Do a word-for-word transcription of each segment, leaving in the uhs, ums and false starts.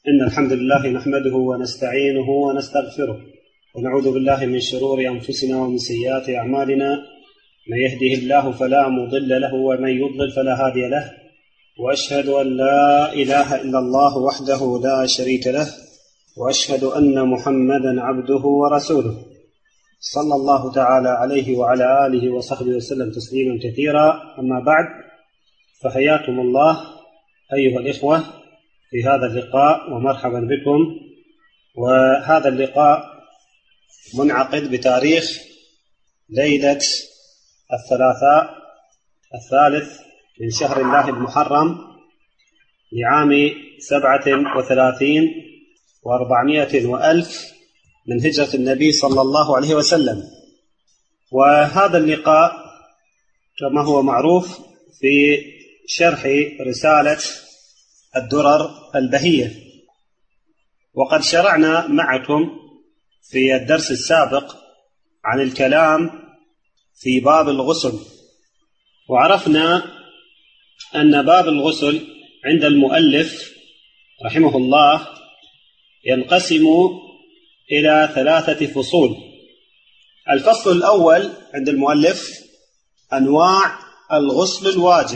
إن الحمد لله نحمده ونستعينه ونستغفره ونعوذ بالله من شرور أنفسنا ومن سيئات أعمالنا. من يهده الله فلا مضل له ومن يضلل فلا هادي له، وأشهد أن لا إله إلا الله وحده لا شريك له، وأشهد أن محمدا عبده ورسوله صلى الله تعالى عليه وعلى آله وصحبه وسلم تسليما كثيرا. أما بعد، فحياكم الله أيها الإخوة في هذا اللقاء ومرحبا بكم. وهذا اللقاء منعقد بتاريخ ليلة الثلاثاء الثالث من شهر الله المحرم لعام سبعة وثلاثين وأربعمائة وألف من هجرة النبي صلى الله عليه وسلم. وهذا اللقاء كما هو معروف في شرح رسالة الدرر البهية، وقد شرعنا معكم في الدرس السابق عن الكلام في باب الغسل، وعرفنا أن باب الغسل عند المؤلف رحمه الله ينقسم إلى ثلاثة فصول. الفصل الأول عند المؤلف أنواع الغسل الواجب،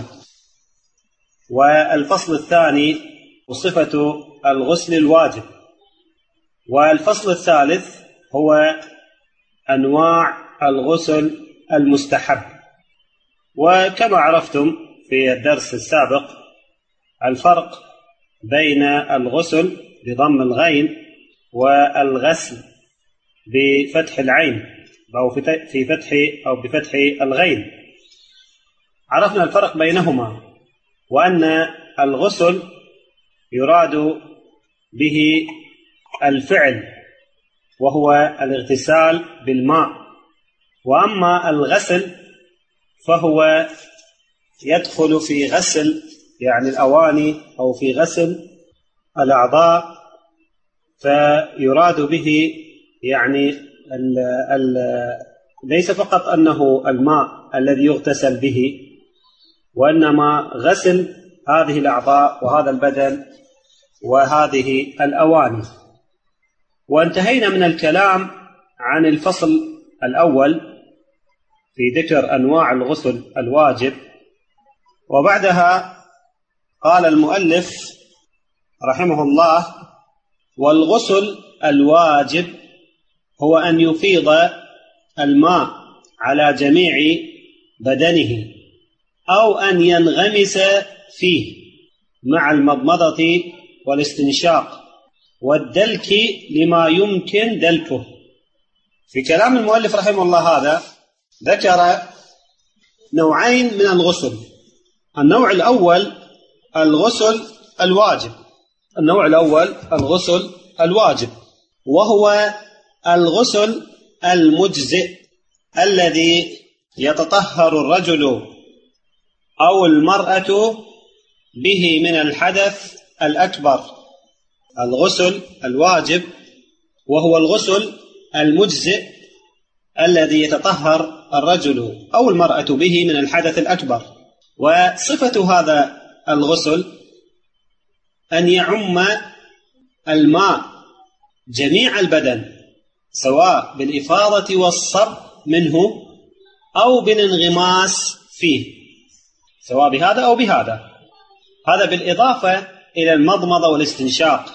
والفصل الثاني صفة الغسل الواجب، والفصل الثالث هو أنواع الغسل المستحب. وكما عرفتم في الدرس السابق الفرق بين الغسل بضم الغين والغسل بفتح العين أو في فتح أو بفتح الغين. عرفنا الفرق بينهما، وأن الغسل يراد به الفعل وهو الاغتسال بالماء، وأما الغسل فهو يدخل في غسل يعني الأواني أو في غسل الأعضاء، فيراد به يعني ال ال ليس فقط أنه الماء الذي يغتسل به، وإنما غسل هذه الأعضاء وهذا البدن وهذه الأواني. وانتهينا من الكلام عن الفصل الأول في ذكر أنواع الغسل الواجب، وبعدها قال المؤلف رحمه الله: والغسل الواجب هو أن يفيض الماء على جميع بدنه أو أن ينغمس فيه مع المضمضة والاستنشاق والدلك لما يمكن دلكه. في كلام المؤلف رحمه الله هذا ذكر نوعين من الغسل. النوع الأول الغسل الواجب النوع الأول الغسل الواجب وهو الغسل المجزئ الذي يتطهر الرجل أو المرأة به من الحدث الأكبر. الغسل الواجب وهو الغسل المجزئ الذي يتطهر الرجل أو المرأة به من الحدث الأكبر. وصفة هذا الغسل أن يعم الماء جميع البدن، سواء بالإفاضة والصب منه أو بالانغماس فيه، سواء بهذا أو بهذا. هذا بالإضافة إلى المضمضة والاستنشاق،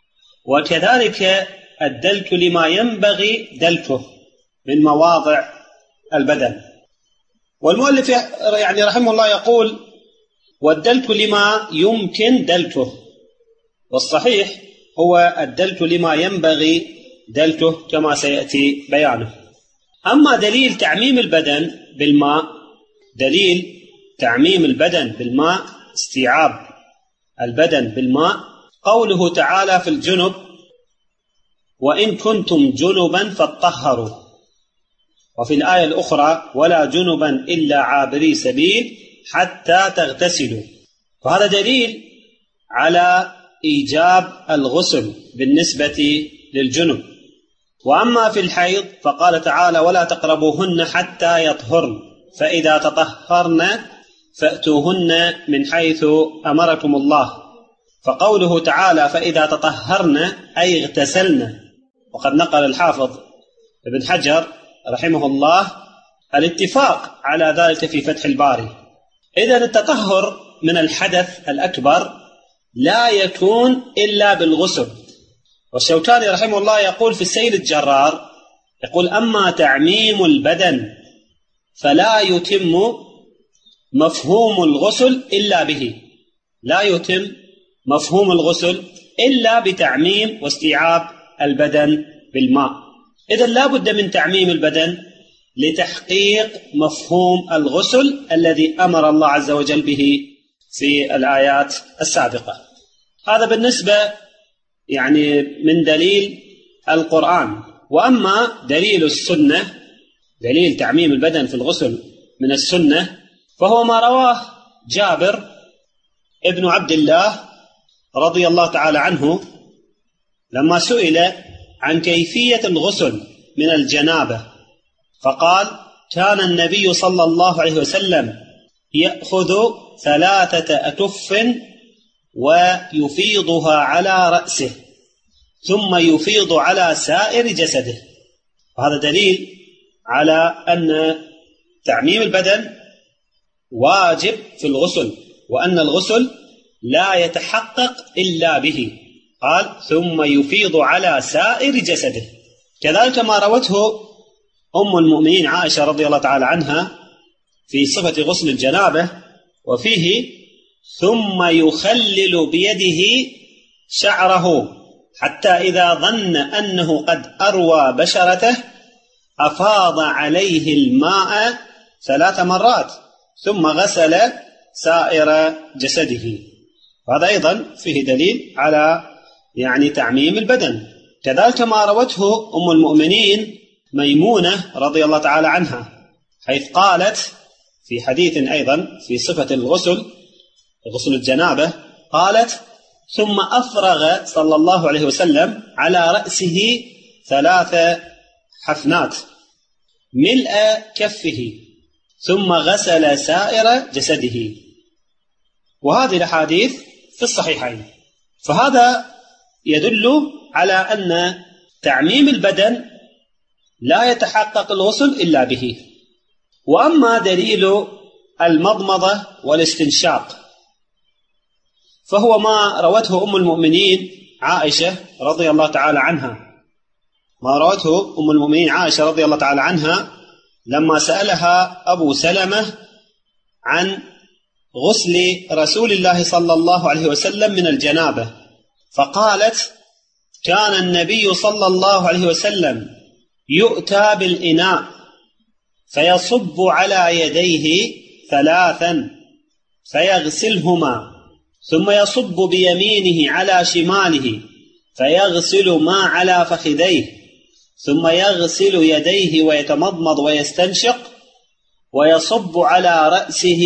وكذلك الدلك لما ينبغي دلكه من مواضع البدن. والمؤلف يعني رحمه الله يقول: والدلك لما يمكن دلكه، والصحيح هو الدلك لما ينبغي دلكه كما سيأتي بيانه. أما دليل تعميم البدن بالماء دليل تعميم البدن بالماء استيعاب البدن بالماء قوله تعالى في الجنب: وإن كنتم جنبا فاطهروا. وفي الآية الأخرى: ولا جنبا إلا عابري سبيل حتى تغتسلوا. فهذا دليل على إيجاب الغسل بالنسبة للجنب. وأما في الحيض فقال تعالى: ولا تقربوهن حتى يطهرن فإذا تطهرن فأتوهن من حيث أمركم الله. فقوله تعالى فإذا تطهرن أي اغتسلن، وقد نقل الحافظ ابن حجر رحمه الله الاتفاق على ذلك في فتح الباري. إذن التطهر من الحدث الأكبر لا يكون إلا بالغسل. والشوكاني رحمه الله يقول في السيل الجرار، يقول أما تعميم البدن فلا يتم مفهوم الغسل إلا به، لا يتم مفهوم الغسل إلا بتعميم واستيعاب البدن بالماء. إذن لا بد من تعميم البدن لتحقيق مفهوم الغسل الذي أمر الله عز وجل به في الآيات السابقة. هذا بالنسبة يعني من دليل القرآن. وأما دليل السنة، دليل تعميم البدن في الغسل من السنة، فهو ما رواه جابر ابن عبد الله رضي الله تعالى عنه لما سئل عن كيفية الغسل من الجنابة، فقال كان النبي صلى الله عليه وسلم يأخذ ثلاثة أكف ويفيضها على رأسه ثم يفيض على سائر جسده. وهذا دليل على أن تعميم البدن واجب في الغسل، وأن الغسل لا يتحقق إلا به. قال ثم يفيض على سائر جسده. كذلك ما روته أم المؤمنين عائشة رضي الله تعالى عنها في صفة غسل الجنابة، وفيه ثم يخلل بيده شعره حتى إذا ظن أنه قد أروى بشرته أفاض عليه الماء ثلاث مرات ثم غسل سائر جسده. وهذا أيضا فيه دليل على يعني تعميم البدن. كذلك ما روته أم المؤمنين ميمونة رضي الله تعالى عنها، حيث قالت في حديث أيضا في صفة الغسل غسل الجنابة، قالت ثم أفرغ صلى الله عليه وسلم على رأسه ثلاث حفنات ملء كفه ثم غسل سائر جسده. وهذه الأحاديث في الصحيحين. فهذا يدل على أن تعميم البدن لا يتحقق الغسل إلا به. وأما دليل المضمضة والاستنشاق فهو ما روته أم المؤمنين عائشة رضي الله تعالى عنها، ما روته أم المؤمنين عائشة رضي الله تعالى عنها لما سألها أبو سلمة عن غسل رسول الله صلى الله عليه وسلم من الجنابة، فقالت كان النبي صلى الله عليه وسلم يؤتى بالإناء فيصب على يديه ثلاثا فيغسلهما ثم يصب بيمينه على شماله فيغسل ما على فخذيه ثم يغسل يديه ويتمضمض ويستنشق ويصب على رأسه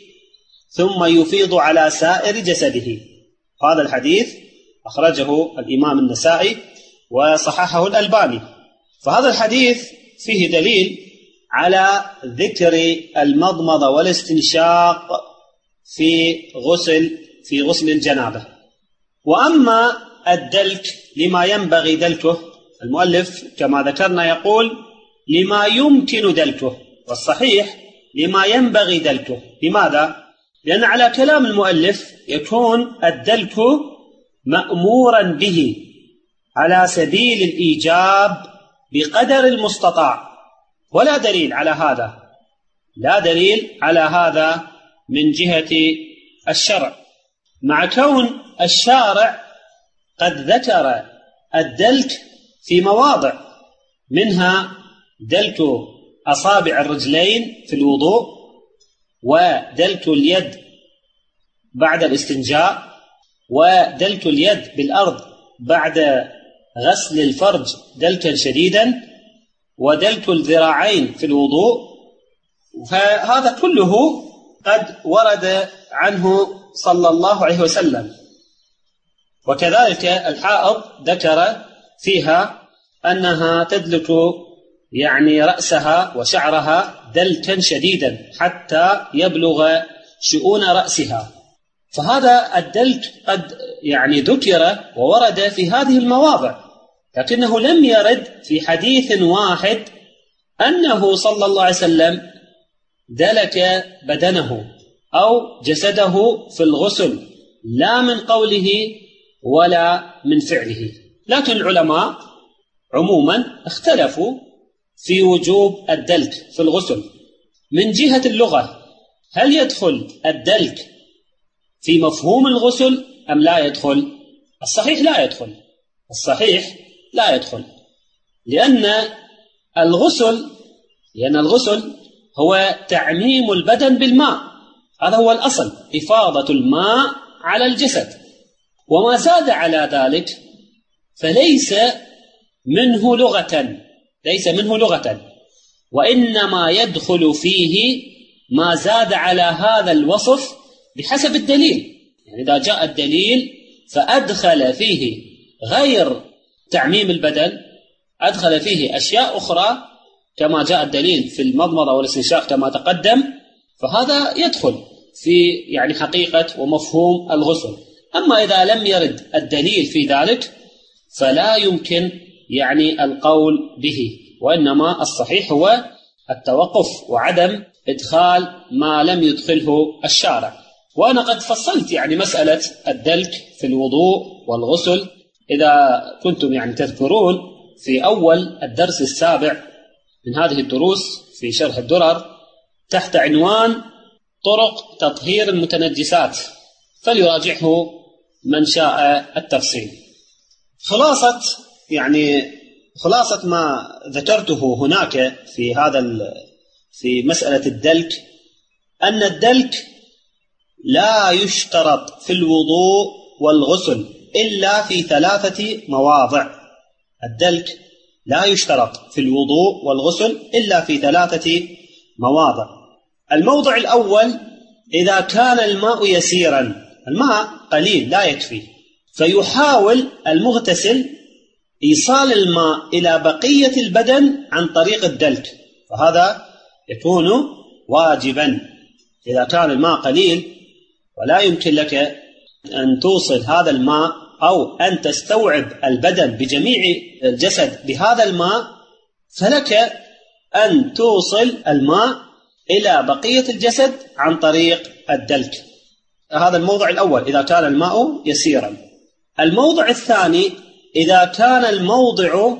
ثم يفيض على سائر جسده. هذا الحديث أخرجه الإمام النسائي وصححه الألباني. فهذا الحديث فيه دليل على ذكر المضمضة والاستنشاق في غسل في غسل الجنابة. وأما الدلك لما ينبغي دلكه، المؤلف كما ذكرنا يقول لما يمكن دلكه، والصحيح لما ينبغي دلكه. لماذا؟ لأن على كلام المؤلف يكون الدلك مأمورا به على سبيل الإيجاب بقدر المستطاع، ولا دليل على هذا، لا دليل على هذا من جهة الشرع، مع كون الشارع قد ذكر الدلك في مواضع، منها دلك أصابع الرجلين في الوضوء، ودلك اليد بعد الاستنجاء، ودلك اليد بالأرض بعد غسل الفرج دلكا شديدا، ودلك الذراعين في الوضوء. فهذا كله قد ورد عنه صلى الله عليه وسلم. وكذلك الحائض ذكر فيها أنها تدلك يعني رأسها وشعرها دلكا شديدا حتى يبلغ شؤون رأسها. فهذا الدلك قد يعني ذكر وورد في هذه المواضع، لكنه لم يرد في حديث واحد أنه صلى الله عليه وسلم دلك بدنه أو جسده في الغسل، لا من قوله ولا من فعله. لكن العلماء عموما اختلفوا في وجوب الدلك في الغسل. من جهة اللغة، هل يدخل الدلك في مفهوم الغسل أم لا يدخل؟ الصحيح لا يدخل، الصحيح لا يدخل، لأن الغسل لأن الغسل هو تعميم البدن بالماء، هذا هو الأصل، إفاضة الماء على الجسد، وما زاد على ذلك فليس منه لغة ليس منه لغة وإنما يدخل فيه ما زاد على هذا الوصف بحسب الدليل. يعني إذا جاء الدليل فأدخل فيه غير تعميم البدن، أدخل فيه أشياء أخرى كما جاء الدليل في المضمضة والاستنشاق كما تقدم، فهذا يدخل في يعني حقيقة ومفهوم الغسل. أما إذا لم يرد الدليل في ذلك فلا يمكن يعني القول به، وإنما الصحيح هو التوقف وعدم إدخال ما لم يدخله الشارع. وأنا قد فصلت يعني مسألة الدلك في الوضوء والغسل، إذا كنتم يعني تذكرون في أول الدرس السابع من هذه الدروس في شرح الدرر تحت عنوان طرق تطهير المتنجسات، فليراجعه من شاء التفصيل. خلاصة يعني خلاصة ما ذكرته هناك في هذا في مسألة الدلك أن الدلك لا يشترط في الوضوء والغسل إلا في ثلاثة مواضع. الدلك لا يشترط في الوضوء والغسل إلا في ثلاثة مواضع. الموضع الأول إذا كان الماء يسيرا، الماء قليل لا يكفي، فيحاول المغتسل إيصال الماء إلى بقية البدن عن طريق الدلك، فهذا يكون واجبا. إذا كان الماء قليل ولا يمكن لك أن توصل هذا الماء أو أن تستوعب البدن بجميع الجسد بهذا الماء، فلك أن توصل الماء إلى بقية الجسد عن طريق الدلك. هذا الموضع الأول إذا كان الماء يسيرا. الموضع الثاني إذا كان الموضع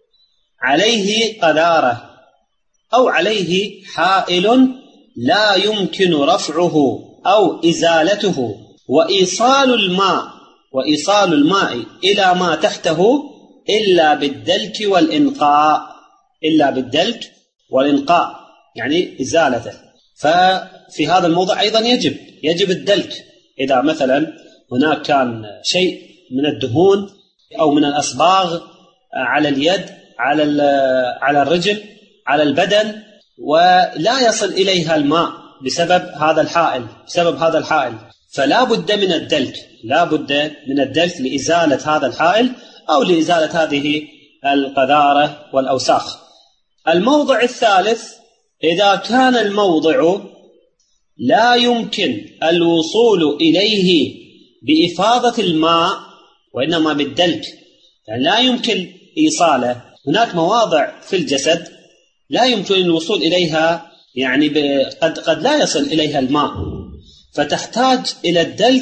عليه قذارة أو عليه حائل لا يمكن رفعه أو إزالته، وإيصال الماء وإيصال الماء إلى ما تحته إلا بالدلك والإنقاء إلا بالدلك والإنقاء يعني إزالته. ففي هذا الموضع أيضا يجب يجب الدلك. إذا مثلا هناك كان شيء من الدهون أو من الأصباغ على اليد على على الرجل على البدن ولا يصل إليها الماء بسبب هذا الحائل بسبب هذا الحائل فلا بد من الدلك لا بد من الدلك لإزالة هذا الحائل أو لإزالة هذه القذارة والأوساخ. الموضع الثالث إذا كان الموضع لا يمكن الوصول إليه بإفاضة الماء وإنما بالدلك، يعني لا يمكن إيصاله. هناك مواضع في الجسد لا يمكن الوصول إليها، يعني قد قد لا يصل إليها الماء، فتحتاج إلى الدلك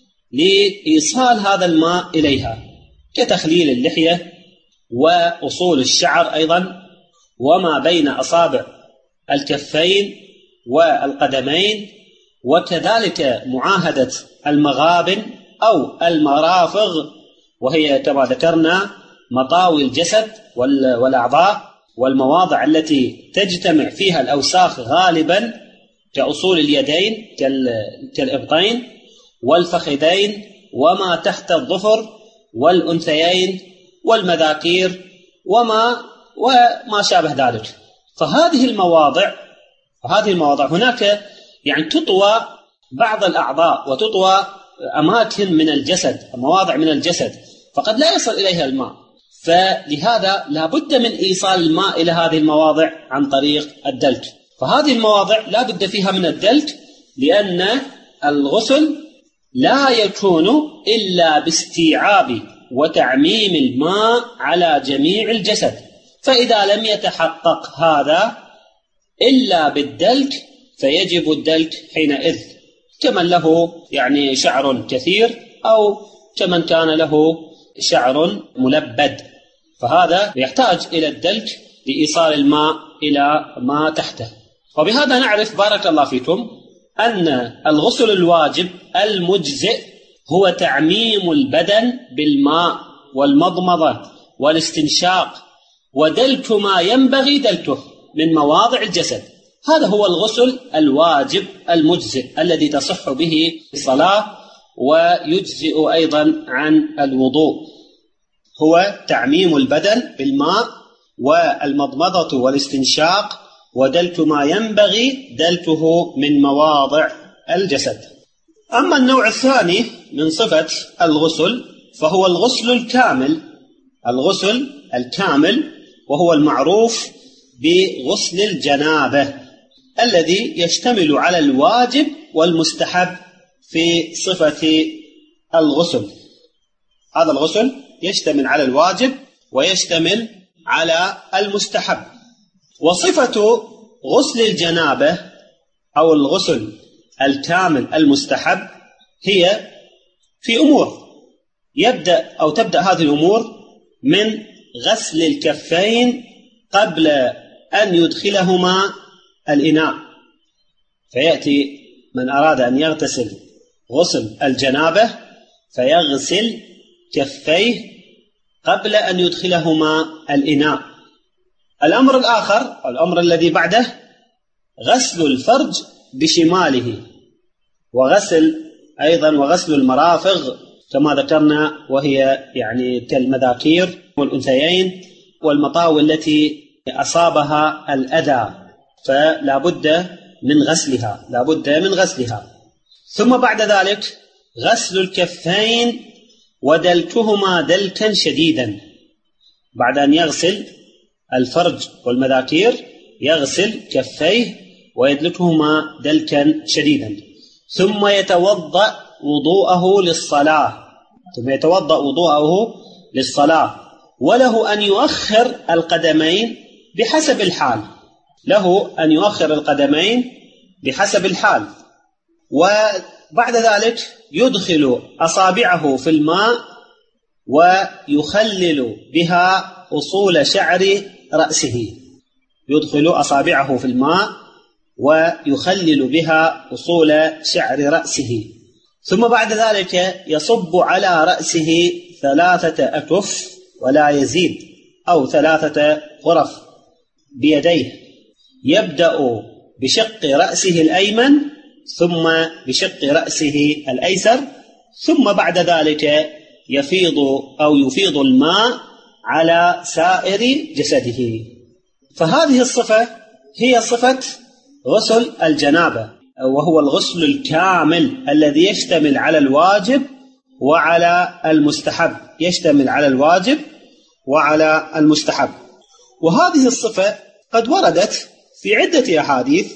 لإيصال هذا الماء إليها، كتخليل اللحية وأصول الشعر أيضا وما بين أصابع الكفين والقدمين، وكذلك معاهدة المغابن أو المرافغ، وهي كما ذكرنا مطاوي الجسد والأعضاء والمواضع التي تجتمع فيها الأوساخ غالبا، كأصول اليدين كالإبطين والفخذين وما تحت الظفر والأنثيين والمذاكير وما وما شابه ذلك. فهذه المواضع هذه المواضع هناك يعني تطوى بعض الأعضاء وتطوى أماكن من الجسد، مواضع من الجسد، فقد لا يصل إليها الماء، فلهذا لا بد من إيصال الماء إلى هذه المواضع عن طريق الدلك. فهذه المواضع لا بد فيها من الدلك، لأن الغسل لا يكون إلا باستيعاب وتعميم الماء على جميع الجسد، فإذا لم يتحقق هذا إلا بالدلك فيجب الدلك حينئذ، كمن له يعني شعر كثير أو كمن كان له شعر ملبد، فهذا يحتاج إلى الدلك لإيصال الماء إلى ما تحته. وبهذا نعرف بارك الله فيكم أن الغسل الواجب المجزئ هو تعميم البدن بالماء والمضمضة والاستنشاق ودلك ما ينبغي دلكه من مواضع الجسد. هذا هو الغسل الواجب المجزئ الذي تصح به الصلاة ويجزئ أيضا عن الوضوء، هو تعميم البدن بالماء والمضمضة والاستنشاق ودلك ما ينبغي دلكه من مواضع الجسد. أما النوع الثاني من صفة الغسل فهو الغسل الكامل، الغسل الكامل وهو المعروف بغسل الجنابة الذي يشتمل على الواجب والمستحب في صفة الغسل. هذا الغسل يشتمل على الواجب ويشتمل على المستحب. وصفة غسل الجنابة أو الغسل الكامل المستحب هي في أمور، يبدأ أو تبدأ هذه الأمور من غسل الكفين قبل أن يدخلهما الإناء، فيأتي من أراد أن يغتسل غسل الجنابة فيغسل كفيه قبل أن يدخلهما الإناء. الأمر الآخر، الأمر الذي بعده، غسل الفرج بشماله، وغسل أيضا وغسل المرافق كما ذكرنا، وهي يعني كالمذاكير والأنثيين والمطاوي التي أصابها الأذى، فلا بد من غسلها، لا بد من غسلها. ثم بعد ذلك غسل الكفين ودلكهما دلكا شديدا، بعد أن يغسل الفرج والمذاكير يغسل كفيه ويدلكهما دلكا شديدا، ثم يتوضأ وضوءه للصلاة، ثم يتوضأ وضوءه للصلاة. وله أن يؤخر القدمين بحسب الحال، له أن يؤخر القدمين بحسب الحال. وبعد ذلك يدخل أصابعه في الماء ويخلل بها أصول شعر رأسه، يدخل أصابعه في الماء ويخلل بها أصول شعر رأسه، ثم بعد ذلك يصب على رأسه ثلاثة أكف ولا يزيد، أو ثلاثة غرف بيديه، يبدأ بشق رأسه الأيمن ثم بشق رأسه الأيسر، ثم بعد ذلك يفيض أو يفيض الماء على سائر جسده. فهذه الصفة هي صفة غسل الجنابة، وهو الغسل الكامل الذي يشتمل على الواجب وعلى المستحب، يشتمل على الواجب وعلى المستحب. وهذه الصفة قد وردت في عدة أحاديث،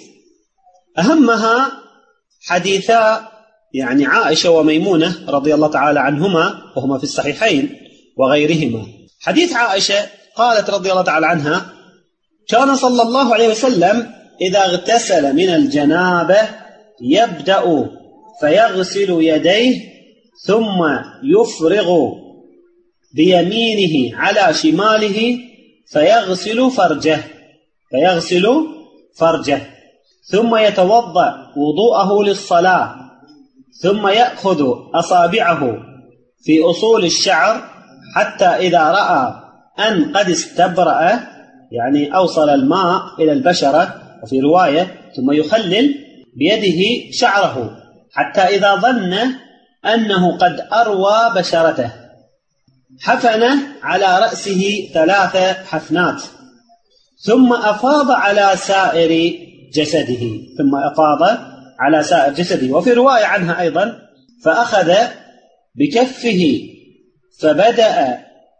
أهمها حديثا يعني عائشة وميمونة رضي الله تعالى عنهما، وهما في الصحيحين وغيرهما. حديث عائشة قالت رضي الله تعالى عنها: كان صلى الله عليه وسلم إذا اغتسل من الجنابة يبدأ فيغسل يديه ثم يفرغ بيمينه على شماله فيغسل فرجه فيغسل فرجه ثم يتوضأ وضوءه للصلاة، ثم يأخذ أصابعه في أصول الشعر حتى إذا رأى أن قد استبرأ، يعني أوصل الماء إلى البشرة، وفي رواية ثم يخلل بيده شعره حتى إذا ظن أنه قد أروى بشرته حفن على رأسه ثلاث حفنات، ثم أفاض على سائر جسده ثم أفاض على سائر جسده وفي رواية عنها أيضا: فأخذ بكفه فبدأ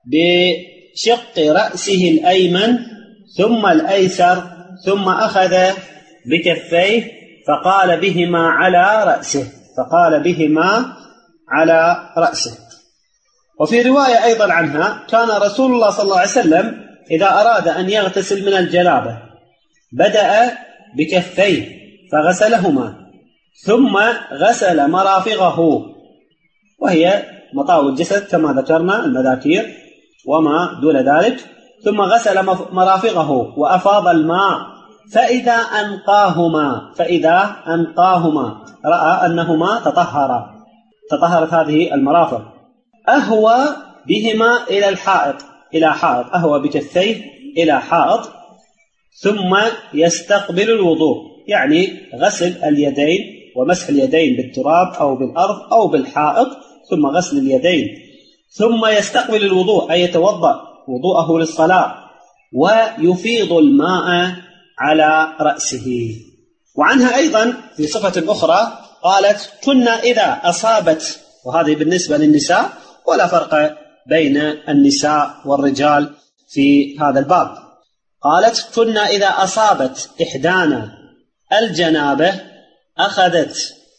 بشق رأسه الأيمن ثم الأيسر، ثم أخذ بكفيه فقال بهما على رأسه فقال بهما على رأسه. وفي رواية أيضا عنها كان رسول الله صلى الله عليه وسلم إذا أراد أن يغتسل من الجنابة بدأ بكفيه فغسلهما ثم غسل مرافقه، وهي مطاو الجسد كما ذكرنا، المذاكير وما دون ذلك، ثم غسل مرافقه وأفاض الماء فإذا أنقاهما فإذا أنقاهما رأى أنهما تطهرا، تطهرت هذه المرافق، أهوى بهما إلى الحائط إلى حائط أهوى بكفيه إلى حائط ثم يستقبل الوضوء، يعني غسل اليدين ومسح اليدين بالتراب أو بالأرض أو بالحائط، ثم غسل اليدين، ثم يستقبل الوضوء أي يتوضأ وضوءه للصلاة ويفيض الماء على رأسه. وعنها أيضا في صفة أخرى قالت: كنا إذا أصابت، وهذه بالنسبة للنساء ولا فرق بين النساء والرجال في هذا الباب، قالت: كنا إذا أصابت إحدانا الجنابة أخذت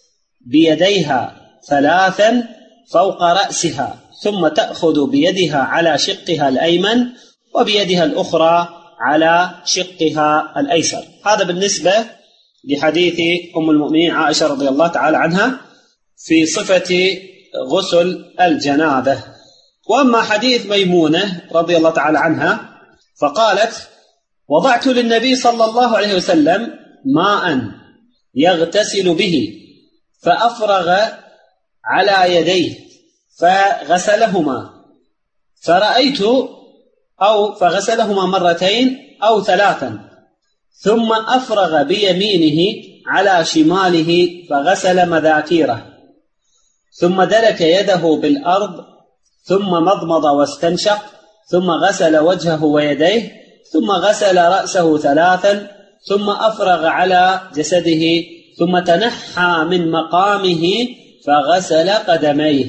بيديها ثلاثا فوق رأسها ثم تأخذ بيدها على شقها الأيمن وبيدها الأخرى على شقها الأيسر. هذا بالنسبة لحديث أم المؤمنين عائشة رضي الله تعالى عنها في صفة غسل الجنابة. وأما حديث ميمونة رضي الله تعالى عنها فقالت: وضعت للنبي صلى الله عليه وسلم ماء يغتسل به فأفرغ على يديه فغسلهما، فرأيت أو فغسلهما مرتين أو ثلاثا، ثم أفرغ بيمينه على شماله فغسل مذاكيره، ثم دلك يده بالأرض ثم مضمض واستنشق، ثم غسل وجهه ويديه، ثم غسل رأسه ثلاثا، ثم أفرغ على جسده، ثم تنحى من مقامه فغسل قدميه.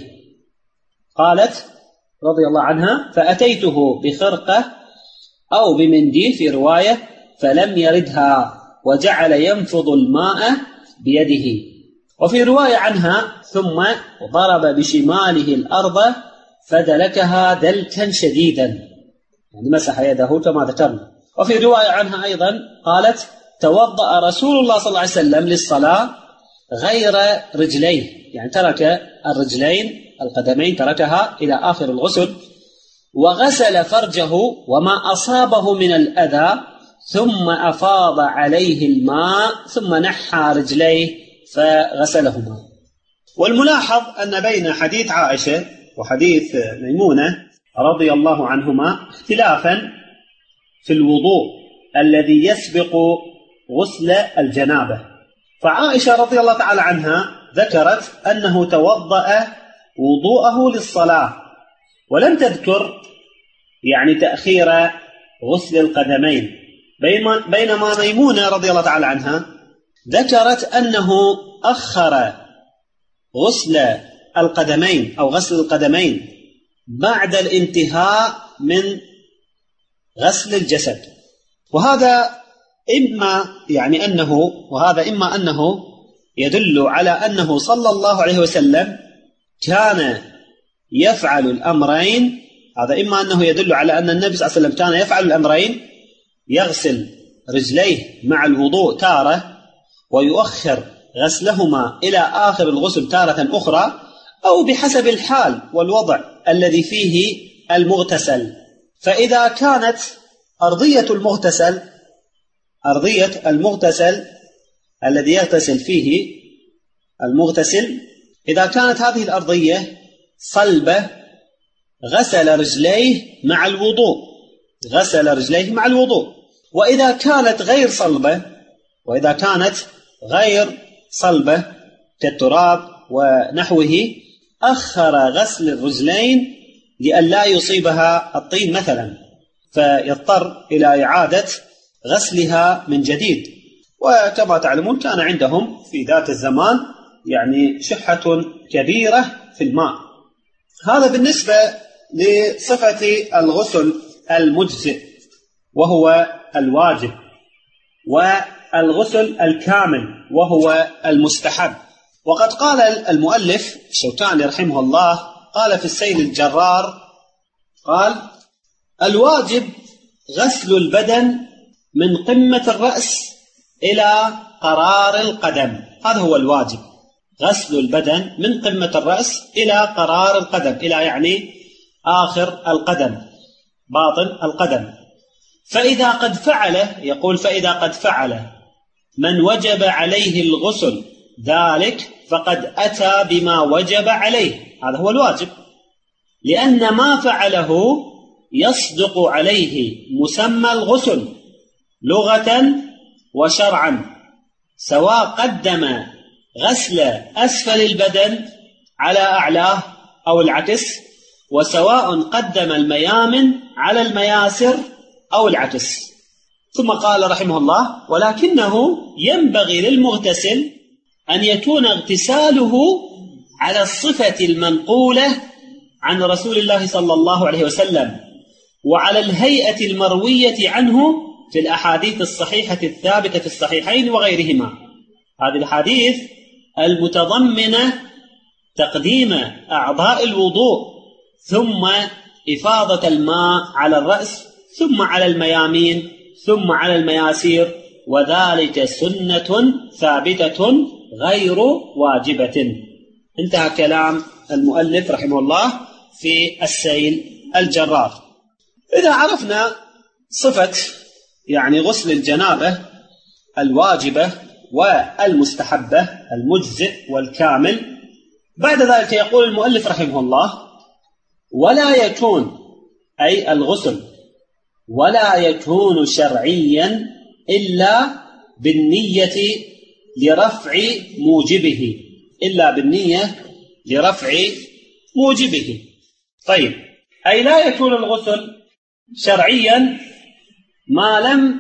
قالت رضي الله عنها: فأتيته بخرقة أو بمنديل في رواية فلم يردها وجعل ينفض الماء بيده. وفي رواية عنها: ثم ضرب بشماله الأرض فدلكها دلكا شديدا، يعني مسح يده كما ذكرنا. وفي رواية عنها أيضا قالت: توضأ رسول الله صلى الله عليه وسلم للصلاة غير رجليه، يعني ترك الرجلين القدمين تركها إلى آخر الغسل، وغسل فرجه وما أصابه من الأذى، ثم أفاض عليه الماء ثم نحى رجليه فغسلهما. والملاحظ أن بين حديث عائشة وحديث ميمونة رضي الله عنهما اختلافا في الوضوء الذي يسبق غسل الجنابة. فعائشة رضي الله تعالى عنها ذكرت أنه توضأ وضوءه للصلاة ولم تذكر يعني تأخير غسل القدمين، بينما ميمونة رضي الله تعالى عنها ذكرت أنه أخر غسل القدمين أو غسل القدمين بعد الانتهاء من غسل الجسد. وهذا إما يعني أنه وهذا إما أنه يدل على أنه صلى الله عليه وسلم كان يفعل الأمرين، هذا إما أنه يدل على أن النبي صلى الله عليه وسلم كان يفعل الأمرين، يغسل رجليه مع الوضوء تارة ويؤخر غسلهما إلى آخر الغسل تارة أخرى، أو بحسب الحال والوضع الذي فيه المغتسل. فإذا كانت أرضية المغتسل أرضية المغتسل الذي يغتسل فيه المغتسل إذا كانت هذه الأرضية صلبة غسل رجليه مع الوضوء غسل رجليه مع الوضوء وإذا كانت غير صلبة وإذا كانت غير صلبة كالتراب ونحوه أخر غسل الرجلين لئلا يصيبها الطين مثلا، فيضطر إلى إعادة غسلها من جديد. وكما تعلمون كان عندهم في ذات الزمان يعني شحة كبيرة في الماء. هذا بالنسبة لصفة الغسل المجزئ وهو الواجب، والغسل الكامل وهو المستحب. وقد قال المؤلف الشوكاني رحمه الله، قال في السيل الجرار، قال: الواجب غسل البدن من قمة الرأس إلى قرار القدم. هذا هو الواجب، غسل البدن من قمة الرأس إلى قرار القدم، إلى يعني آخر القدم، باطن القدم. فإذا قد فعل، يقول: فإذا قد فعل من وجب عليه الغسل ذلك فقد أتى بما وجب عليه. هذا هو الواجب، لأن ما فعله يصدق عليه مسمى الغسل لغة وشرعا، سواء قدم غسل أسفل البدن على أعلاه أو العكس، وسواء قدم الميامن على المياسر أو العكس. ثم قال رحمه الله: ولكنه ينبغي للمغتسل أن يكون اغتساله على الصفة المنقولة عن رسول الله صلى الله عليه وسلم، وعلى الهيئة المروية عنه في الأحاديث الصحيحة الثابتة في الصحيحين وغيرهما. هذه الحديث المتضمنة تقديم أعضاء الوضوء ثم إفاضة الماء على الرأس ثم على الميامين ثم على المياسير، وذلك سنة ثابتة غير واجبة. انتهى كلام المؤلف رحمه الله في السيل الجرار. إذا عرفنا صفة يعني غسل الجنابة الواجبة والمستحبة المجزئ والكامل، بعد ذلك يقول المؤلف رحمه الله: ولا يكون، أي الغسل، ولا يكون شرعيا إلا بالنية لرفع موجبه، إلا بالنية لرفع موجبه. طيب، أي لا يكون الغسل شرعيا ما لم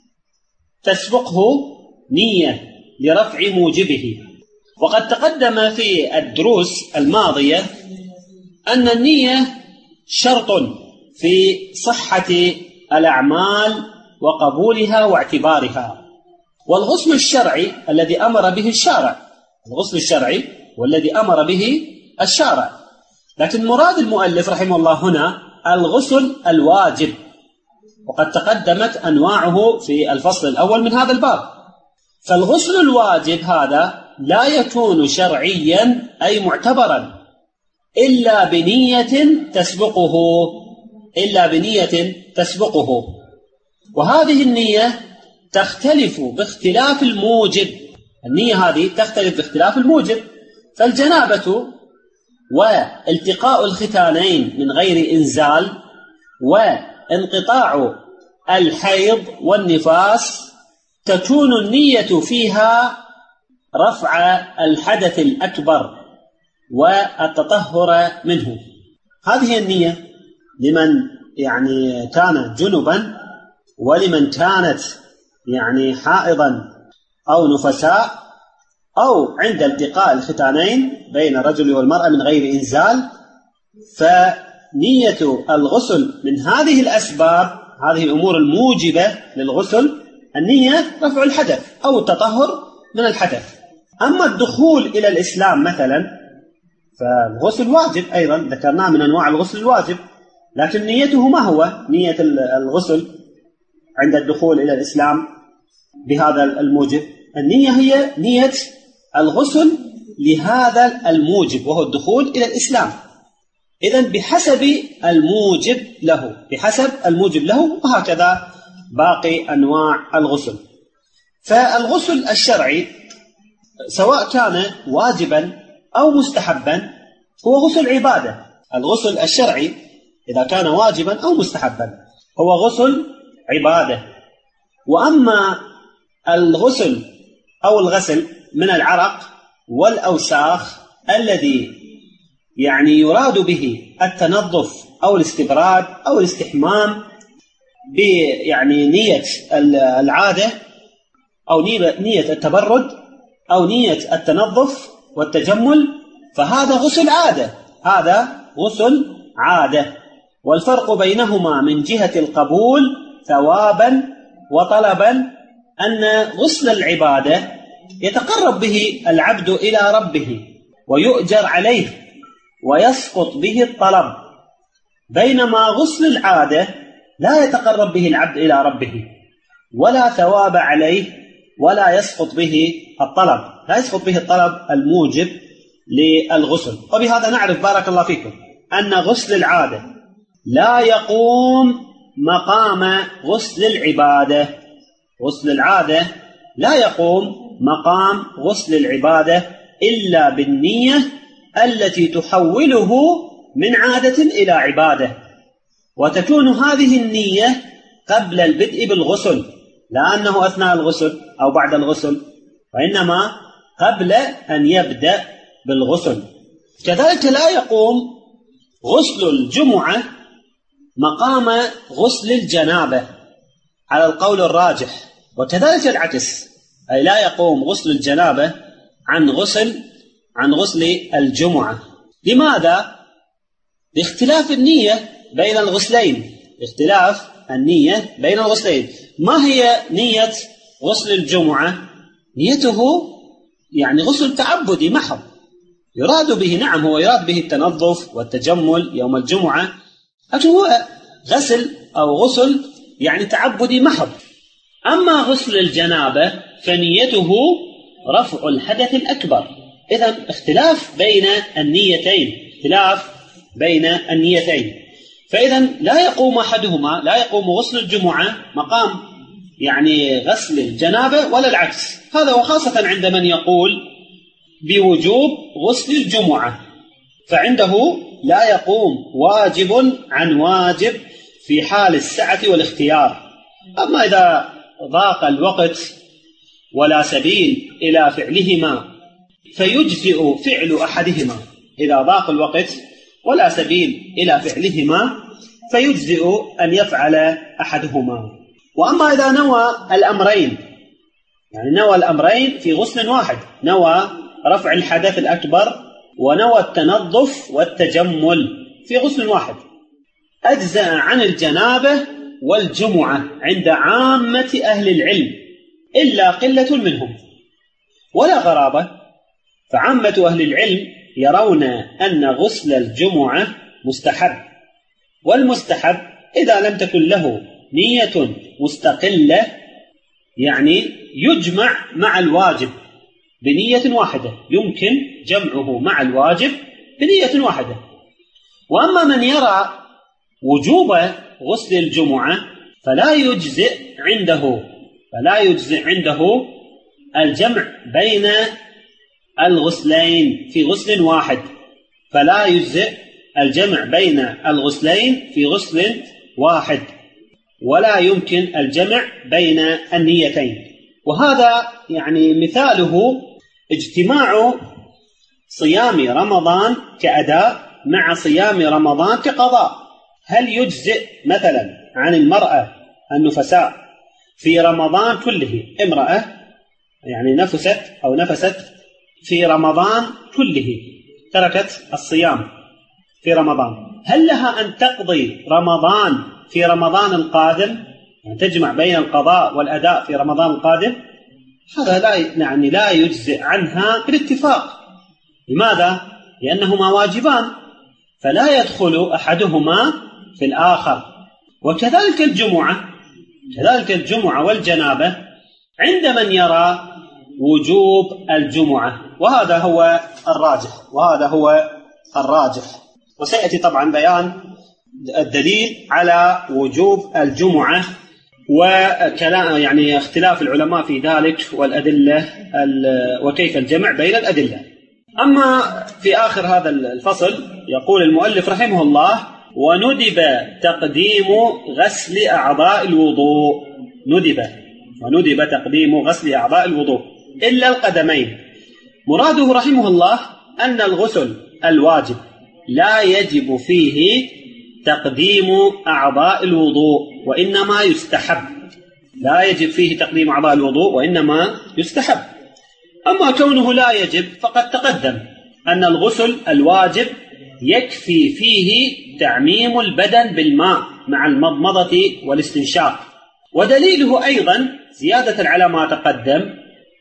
تسبقه نية لرفع موجبه. وقد تقدم في الدروس الماضية أن النية شرط في صحة الأعمال وقبولها واعتبارها. والغسل الشرعي الذي أمر به الشارع، الغسل الشرعي والذي أمر به الشارع، لكن مراد المؤلف رحمه الله هنا الغسل الواجب، وقد تقدمت أنواعه في الفصل الأول من هذا الباب. فالغسل الواجب هذا لا يكون شرعيا أي معتبرا إلا بنية تسبقه، إلا بنية تسبقه. وهذه النية تختلف باختلاف الموجب، النية هذه تختلف باختلاف الموجب. فالجنابة والتقاء الختانين من غير إنزال وانقطاع الحيض والنفاس تكون النية فيها رفع الحدث الأكبر والتطهر منه. هذه النية لمن يعني كان جنبا، ولمن كانت يعني حائضا أو نفساء، أو عند التقاء الختانين بين الرجل والمرأة من غير إنزال. فنية الغسل من هذه الأسباب، هذه الأمور الموجبة للغسل، النية رفع الحدث أو التطهر من الحدث. أما الدخول إلى الإسلام مثلا فالغسل واجب أيضا، ذكرناه من أنواع الغسل الواجب، لكن نيته ما هو نية الغسل عند الدخول إلى الإسلام بهذا الموجب؟ النية هي نية الغسل لهذا الموجب وهو الدخول إلى الإسلام. إذن بحسب الموجب له، بحسب الموجب له، وهكذا باقي أنواع الغسل. فالغسل الشرعي سواء كان واجبا أو مستحبا هو غسل عبادة. الغسل الشرعي إذا كان واجبا أو مستحبا هو غسل عبادة. وأما الغسل أو الغسل من العرق والأوساخ الذي يعني يراد به التنظف أو الاستبراد أو الاستحمام يعني نية العادة أو نية التبرد أو نية التنظف والتجمل، فهذا غسل عادة، هذا غسل عادة. والفرق بينهما من جهة القبول ثوابا وطلبا أن غسل العبادة يتقرب به العبد إلى ربه ويؤجر عليه ويسقط به الطلب، بينما غسل العادة لا يتقرب به العبد إلى ربه ولا ثواب عليه ولا يسقط به الطلب، لا يسقط به الطلب الموجب للغسل. وبهذا نعرف بارك الله فيكم أن غسل العادة لا يقوم مقام غسل العبادة. غسل العادة لا يقوم مقام غسل العبادة إلا بالنية التي تحوله من عادة إلى عبادة، وتكون هذه النية قبل البدء بالغسل، لا أنه أثناء الغسل أو بعد الغسل، وإنما قبل أن يبدأ بالغسل. كذلك لا يقوم غسل الجمعة مقام غسل الجنابة على القول الراجح، وكذلك العكس، أي لا يقوم غسل الجنابة عن غسل عن غسل الجمعة. لماذا؟ لاختلاف النية بين الغسلين، اختلاف النية بين الغسلين. ما هي نية غسل الجمعة؟ نيته يعني غسل تعبدي محض، يراد به نعم هو يراد به التنظف والتجمل يوم الجمعة، لكن هو غسل أو غسل يعني تعبدي محض. أما غسل الجنابة فنيته رفع الحدث الأكبر. إذن اختلاف بين النيتين، اختلاف بين النيتين. فإذن لا يقوم أحدهما، لا يقوم غسل الجمعة مقام يعني غسل الجنابة ولا العكس. هذا وخاصة عند من يقول بوجوب غسل الجمعة، فعنده لا يقوم واجب عن واجب في حال السعة والاختيار. أما إذا ضاق الوقت ولا سبيل إلى فعلهما فيجزئ فعل أحدهما، إذا ضاق الوقت ولا سبيل إلى فعلهما فيجزئ أن يفعل أحدهما. وأما إذا نوى الأمرين، يعني نوى الأمرين في غسل واحد، نوى رفع الحدث الأكبر ونوى التنظف والتجمل في غسل واحد، أجزأ عن الجنابة والجمعة عند عامة أهل العلم إلا قلة منهم ولا غرابة. فعامة أهل العلم يرون أن غسل الجمعة مستحب، والمستحب إذا لم تكن له نية مستقلة يعني يجمع مع الواجب بنية واحدة، يمكن جمعه مع الواجب بنية واحدة. وأما من يرى وجوب غسل الجمعة فلا يجزئ عنده فلا يجزئ عنده الجمع بين الغسلين في غسل واحد، فلا يجزئ الجمع بين الغسلين في غسل واحد، ولا يمكن الجمع بين النيتين. وهذا يعني مثاله اجتماع صيام رمضان كأداء مع صيام رمضان كقضاء. هل يجزئ مثلا عن المرأة النفساء في رمضان كله، امرأة يعني نفست أو نفست في رمضان كله تركت الصيام في رمضان، هل لها أن تقضي رمضان في رمضان القادم، يعني تجمع بين القضاء والأداء في رمضان القادم؟ هذا لا يعني لا يجزئ عنها بالاتفاق. لماذا؟ لأنهما واجبان فلا يدخل أحدهما في الآخر. وكذلك الجمعة كذلك الجمعة والجنابة عند من يرى وجوب الجمعة، وهذا هو الراجح وهذا هو الراجح وسيأتي طبعا بيان الدليل على وجوب الجمعة وكلام يعني اختلاف العلماء في ذلك والأدلة وكيف الجمع بين الأدلة. أما في آخر هذا الفصل يقول المؤلف رحمه الله: وندب تقديم غسل أعضاء الوضوء ندب وندب تقديم غسل أعضاء الوضوء إلا القدمين. مراده رحمه الله أن الغسل الواجب لا يجب فيه تقديم أعضاء الوضوء وإنما يستحب، لا يجب فيه تقديم أعضاء الوضوء وإنما يستحب. أما كونه لا يجب فقد تقدم أن الغسل الواجب يكفي فيه تعميم البدن بالماء مع المضمضة والاستنشاق. ودليله أيضا زيادة على ما تقدم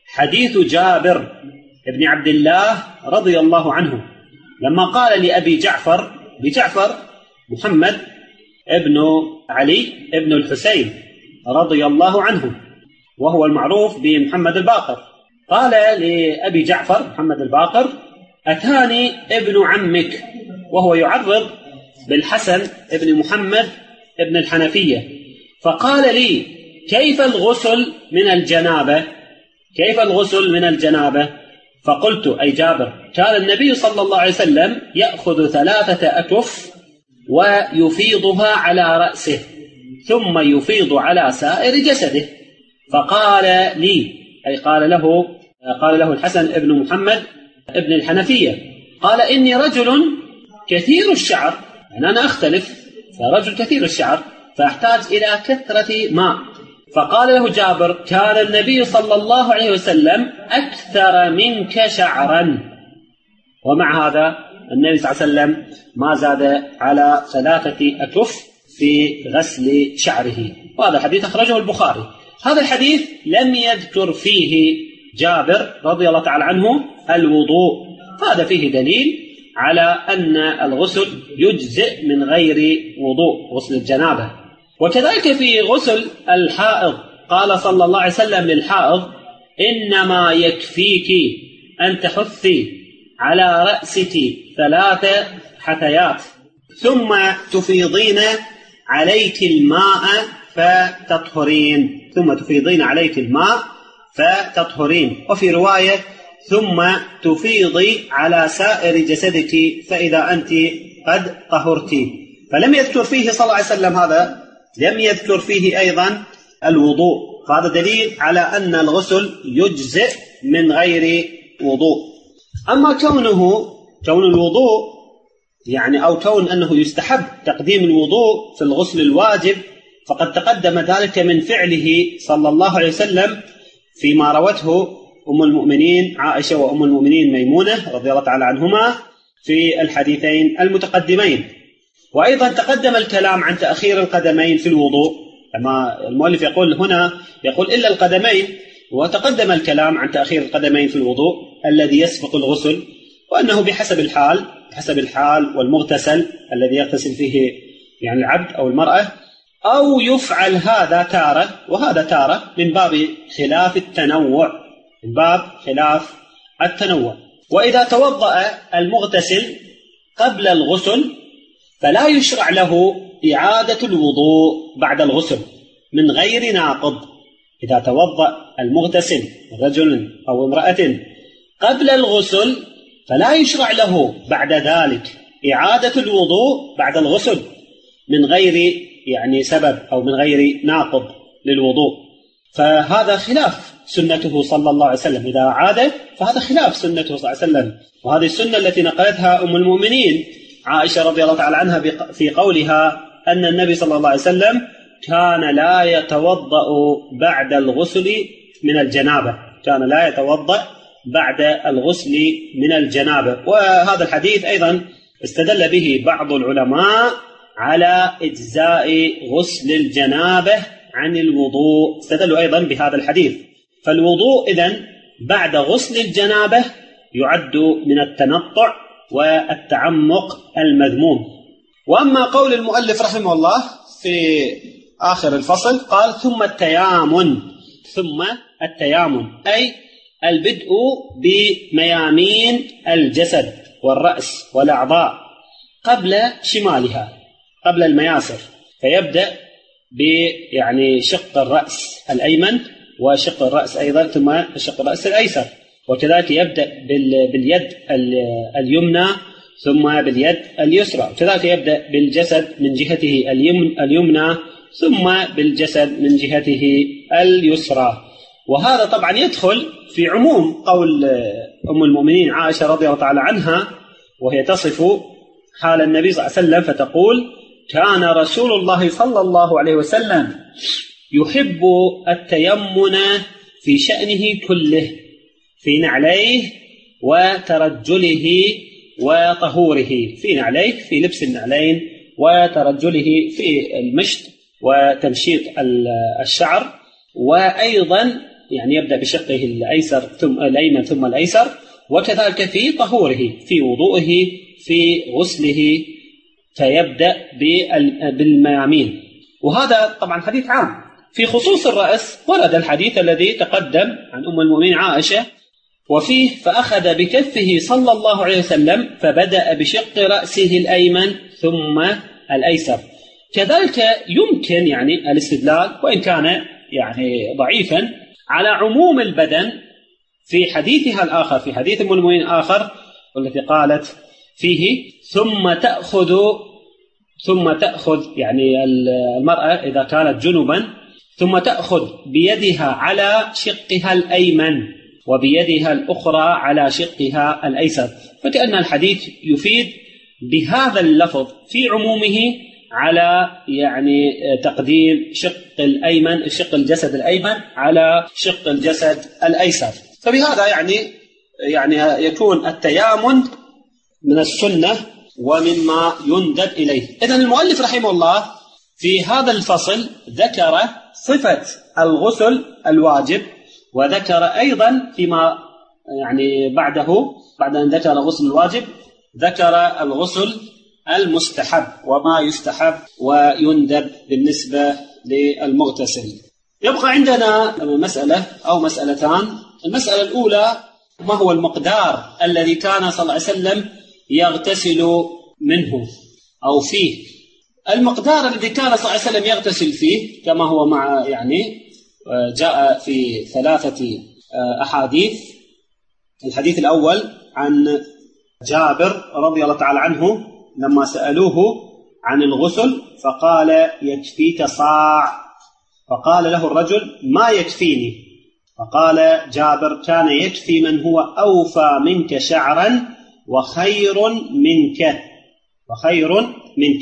حديث جابر بن عبد الله رضي الله عنه لما قال لأبي جعفر، بجعفر محمد ابن علي ابن الحسين رضي الله عنه، وهو المعروف بمحمد الباقر، قال لأبي جعفر محمد الباقر: أتاني ابن عمك، وهو يعرض بالحسن ابن محمد ابن الحنفية، فقال لي: كيف الغسل من الجنابة؟ كيف الغسل من الجنابة؟ فقلت: أي جابر، كان النبي صلى الله عليه وسلم يأخذ ثلاثة أكف ويفيضها على رأسه ثم يفيض على سائر جسده. فقال لي، أي قال له قال له الحسن ابن محمد ابن الحنفية، قال: إني رجل كثير الشعر، يعني أنا أختلف، فرجل كثير الشعر فأحتاج إلى كثرة ماء. فقال له جابر: كان النبي صلى الله عليه وسلم أكثر منك شعرا. ومع هذا النبي صلى الله عليه وسلم ما زاد على ثلاثة أكف في غسل شعره. وهذا الحديث أخرجه البخاري. هذا الحديث لم يذكر فيه جابر رضي الله تعالى عنه الوضوء، هذا فيه دليل على أن الغسل يجزئ من غير وضوء، غسل الجنابة. وكذلك في غسل الحائض قال صلى الله عليه وسلم للحائض: إنما يكفيك أن تحثي على رأسك ثلاث حثيات ثم تفيضين عليك الماء فتطهرين ثم تفيضين عليك الماء فتطهرين وفي رواية: ثم تفيضي على سائر جسدك فإذا أنت قد طهرت. فلم يذكر فيه صلى الله عليه وسلم هذا، لم يذكر فيه أيضا الوضوء، فهذا دليل على أن الغسل يجزئ من غير وضوء. أما كونه كون الوضوء يعني أو كون أنه يستحب تقديم الوضوء في الغسل الواجب، فقد تقدم ذلك من فعله صلى الله عليه وسلم فيما روته أم المؤمنين عائشة وأم المؤمنين ميمونة رضي الله تعالى عنهما في الحديثين المتقدمين. وأيضا تقدم الكلام عن تأخير القدمين في الوضوء، كما المؤلف يقول هنا يقول إلا القدمين، وتقدم الكلام عن تأخير القدمين في الوضوء الذي يسبق الغسل، وأنه بحسب الحال بحسب الحال والمغتسل الذي يغتسل فيه يعني العبد أو المرأة، أو يفعل هذا تارة وهذا تارة من باب خلاف التنوع من باب خلاف التنوع. وإذا توضأ المغتسل قبل الغسل فلا يشرع له إعادة الوضوء بعد الغسل من غير ناقض. إذا توضأ المغتسل رجل أو امرأة قبل الغسل فلا يشرع له بعد ذلك إعادة الوضوء بعد الغسل من غير يعني سبب أو من غير ناقض للوضوء، فهذا خلاف سنته صلى الله عليه وسلم. إذا عاد فهذا خلاف سنته صلى الله عليه وسلم، وهذه السنة التي نقلتها أم المؤمنين عائشة رضي الله تعالى عنها في قولها أن النبي صلى الله عليه وسلم كان لا يتوضأ بعد الغسل من الجنابة كان لا يتوضأ بعد الغسل من الجنابة. وهذا الحديث أيضا استدل به بعض العلماء على إجزاء غسل الجنابة عن الوضوء، استدلوا أيضا بهذا الحديث. فالوضوء إذن بعد غسل الجنابة يعد من التنطع والتعمق المذموم. وأما قول المؤلف رحمه الله في آخر الفصل قال: ثم التيامن ثم التيامن أي البدء بميامين الجسد والرأس والأعضاء قبل شمالها قبل المياسر، فيبدأ يعني شق الرأس الأيمن وشق الرأس أيضا ثم شق الرأس الأيسر، وكذلك يبدأ باليد اليمنى ثم باليد اليسرى، وكذلك يبدأ بالجسد من جهته اليمنى ثم بالجسد من جهته اليسرى. وهذا طبعا يدخل في عموم قول أم المؤمنين عائشة رضي الله تعالى عنها وهي تصف حال النبي صلى الله عليه وسلم فتقول: كان رسول الله صلى الله عليه وسلم يحب التيمن في شأنه كله، في نعليه وترجله وطهوره، في نعليه في لبس النعلين وترجله في المشط وتمشيط الشعر، وأيضا يعني يبدأ بشقه الأيسر ثم الأيمن ثم الأيسر، وكذلك في طهوره في وضوئه في غسله فيبدأ بالميامين. وهذا طبعا حديث عام. في خصوص الرأس ورد الحديث الذي تقدم عن أم المؤمنين عائشة وفيه فأخذ بكفه صلى الله عليه وسلم فبدأ بشق رأسه الأيمن ثم الأيسر. كذلك يمكن يعني الاستدلال وإن كان يعني ضعيفا على عموم البدن في حديثها الآخر، في حديث أم المؤمنين آخر والتي قالت فيه ثم تأخذ ثم تأخذ يعني المرأة إذا كانت جنبا ثم تأخذ بيدها على شقها الأيمن وبيدها الأخرى على شقها الأيسر، فكأن الحديث يفيد بهذا اللفظ في عمومه على يعني تقديم شق الأيمن شق الجسد الأيمن على شق الجسد الأيسر. فبهذا يعني يعني يكون التيامن من السنة ومما يندب إليه. إذن المؤلف رحمه الله في هذا الفصل ذكر صفة الغسل الواجب، وذكر أيضا فيما يعني بعده بعد أن ذكر الغسل الواجب ذكر الغسل المستحب وما يستحب ويندب بالنسبة للمغتسل. يبقى عندنا مسألة أو مسألتان. المسألة الأولى ما هو المقدار الذي كان صلى الله عليه وسلم يغتسل منه أو فيه. المقدار الذي كان صلى الله عليه وسلم يغتسل فيه كما هو مع يعني جاء في ثلاثة أحاديث. الحديث الأول عن جابر رضي الله تعالى عنه لما سألوه عن الغسل فقال يكفيك صاع، فقال له الرجل ما يكفيني، فقال جابر كان يكفي من هو أوفى منك شعرا وخير منك وخير منك.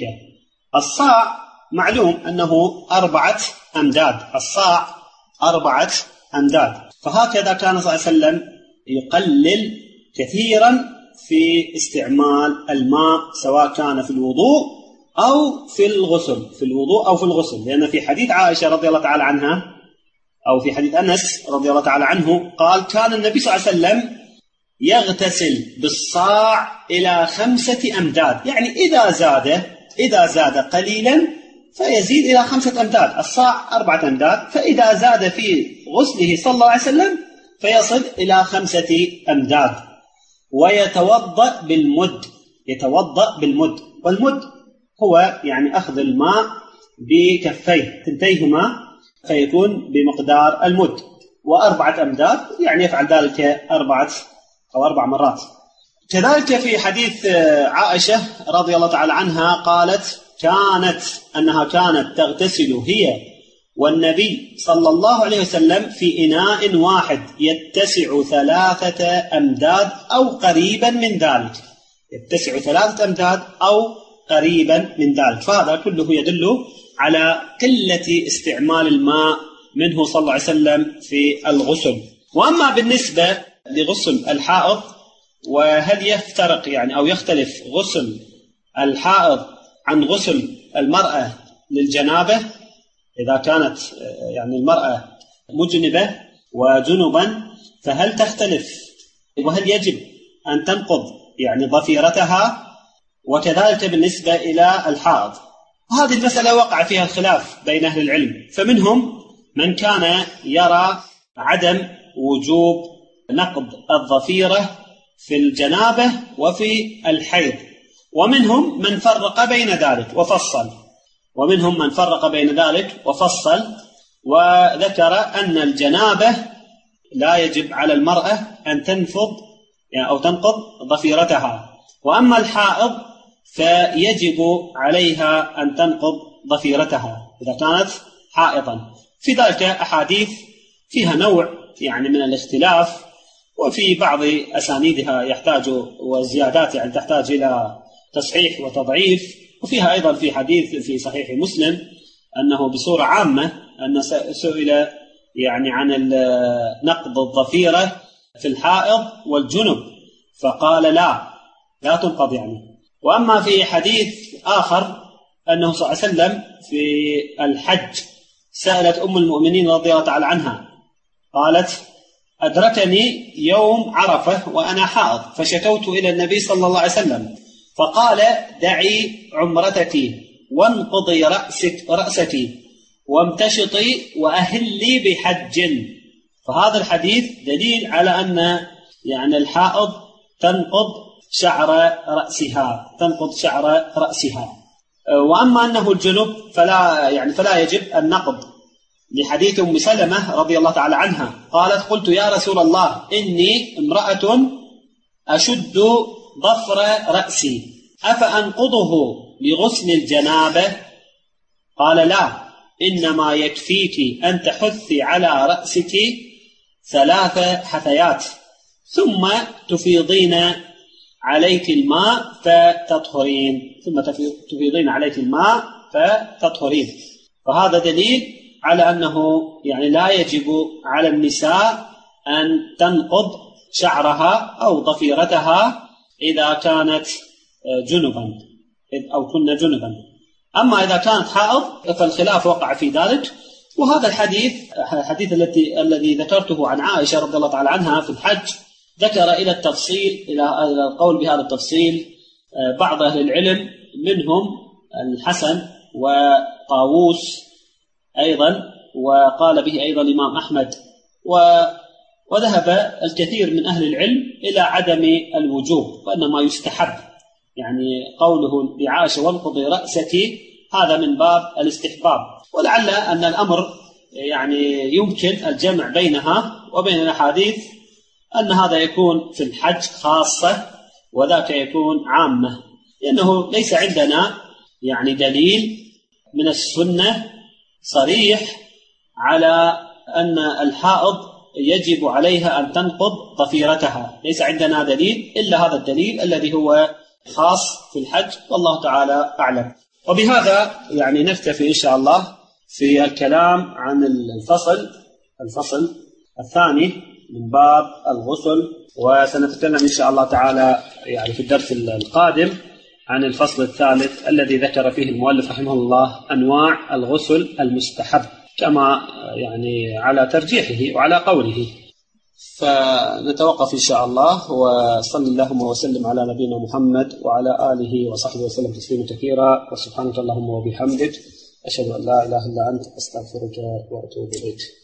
الصاع معلوم أنه أربعة أمداد، الصاع أربعة أمداد، فهكذا كان صلى الله عليه وسلم يقلل كثيرا في استعمال الماء سواء كان في الوضوء أو في الغسل في الوضوء أو في الغسل، لأن في حديث عائشة رضي الله تعالى عنها أو في حديث أنس رضي الله تعالى عنه قال كان النبي صلى الله عليه وسلم يغتسل بالصاع إلى خمسة أمداد، يعني إذا زاد إذا زاد قليلا فيزيد إلى خمسة أمداد. الصاع أربعة أمداد، فإذا زاد في غسله صلى الله عليه وسلم فيصل إلى خمسة أمداد. ويتوضأ بالمد يتوضأ بالمد والمد هو يعني أخذ الماء بكفيه تنتيهما فيكون بمقدار المد، وأربعة أمداد يعني يفعل ذلك أربعة أو أربع مرات. كذلك في حديث عائشة رضي الله تعالى عنها قالت كانت أنها كانت تغتسل هي والنبي صلى الله عليه وسلم في إناء واحد يتسع ثلاثة أمداد أو قريبا من ذلك، يتسع ثلاثة أمداد أو قريبا من ذلك. فهذا كله يدل على قلة استعمال الماء منه صلى الله عليه وسلم في الغسل. وأما بالنسبة لغسل الحائض وهل يفترق يعني أو يختلف غسل الحائض عن غسل المرأة للجنابة، إذا كانت يعني المرأة مجنبة وجنبا فهل تختلف وهل يجب أن تنقض يعني ضفيرتها، وكذلك بالنسبة إلى الحائض. هذه المسألة وقع فيها الخلاف بين أهل العلم، فمنهم من كان يرى عدم وجوب نقض الضفيرة في الجنابة وفي الحيض، ومنهم من فرق بين ذلك وفصل ومنهم من فرق بين ذلك وفصل وذكر أن الجنابة لا يجب على المرأة أن تنفض يعني أو تنقض ضفيرتها، وأما الحائض فيجب عليها أن تنقض ضفيرتها إذا كانت حائضا. في ذلك أحاديث فيها نوع يعني من الاختلاف، وفي بعض أسانيدها يحتاج وزيادات يعني تحتاج إلى تصحيح وتضعيف. وفيها أيضا في حديث في صحيح مسلم أنه بصورة عامة أن سئل يعني عن نقض الضفيرة في الحائض والجنب فقال لا لا تنقض يعني. وأما في حديث آخر أنه صلى الله عليه وسلم في الحج سألت أم المؤمنين رضي الله تعالى عنها قالت: أدركني يوم عرفة وأنا حائض فشكوت إلى النبي صلى الله عليه وسلم فقال: دعي عمرتك وانقضي رأسك رأسك وامتشطي وأهلي بحج. فهذا الحديث دليل على أن يعني الحائض تنقض شعر رأسها تنقض شعر رأسها. وأما أنه الجنب فلا يعني فلا يجب النقض، لحديث أم سلمة رضي الله تعالى عنها قالت: قلت يا رسول الله إني امرأة أشد ضفر رأسي أفأنقضه لغسل الجنابة؟ قال: لا، إنما يكفيك أن تحثي على رأسك ثلاث حثيات ثم تفيضين عليك الماء فتطهرين ثم تفيضين عليك الماء فتطهرين. فهذا دليل على أنه يعني لا يجب على النساء أن تنقض شعرها أو ضفيرتها إذا كانت جنبا أو كن جنبا. أما إذا كانت حائض فالخلاف وقع في ذلك. وهذا الحديث الحديث الذي الذي ذكرته عن عائشة رضي الله تعالى عنها في الحج ذكر إلى التفصيل إلى القول بهذا التفصيل بعض أهل العلم، منهم الحسن وطاووس أيضا، وقال به أيضا الإمام أحمد، وذهب الكثير من أهل العلم إلى عدم الوجوب وإنما يستحب. يعني قوله لعائشة: وانقضي رأسك، هذا من باب الاستحباب، ولعل أن الأمر يعني يمكن الجمع بينها وبين الأحاديث، أن هذا يكون في الحج خاصة وذاك يكون عامة، لأنه ليس عندنا يعني دليل من السنة صريح على أن الحائض يجب عليها أن تنقض ضفيرتها، ليس عندنا دليل إلا هذا الدليل الذي هو خاص في الحج، والله تعالى أعلم. وبهذا يعني نكتفي إن شاء الله في الكلام عن الفصل الفصل الثاني من باب الغسل، وسنتكلم إن شاء الله تعالى يعني في الدرس القادم عن الفصل الثالث الذي ذكر فيه المؤلف رحمه الله أنواع الغسل المستحب، كما يعني على ترجيحه وعلى قوله. فنتوقف إن شاء الله، وصلى اللهم وسلم على نبينا محمد وعلى آله وصحبه وسلم تسليما كثيرا، وسبحانك اللهم وبحمدك أشهد أن لا إله إلا أنت أستغفرك وأتوب إليك.